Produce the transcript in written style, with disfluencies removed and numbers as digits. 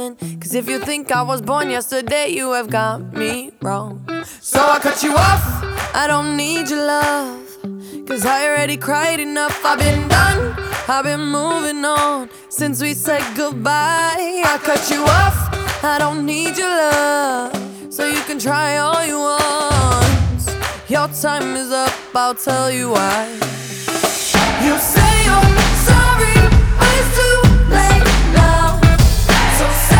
'Cause if you think I was born yesterday, you have got me wrong. So I cut you off. I don't need your love, 'cause I already cried enough. I've been done, I've been moving on since we said goodbye. I cut you off. I don't need your love, so you can try all you want. Your time is up, I'll tell you why. You say you're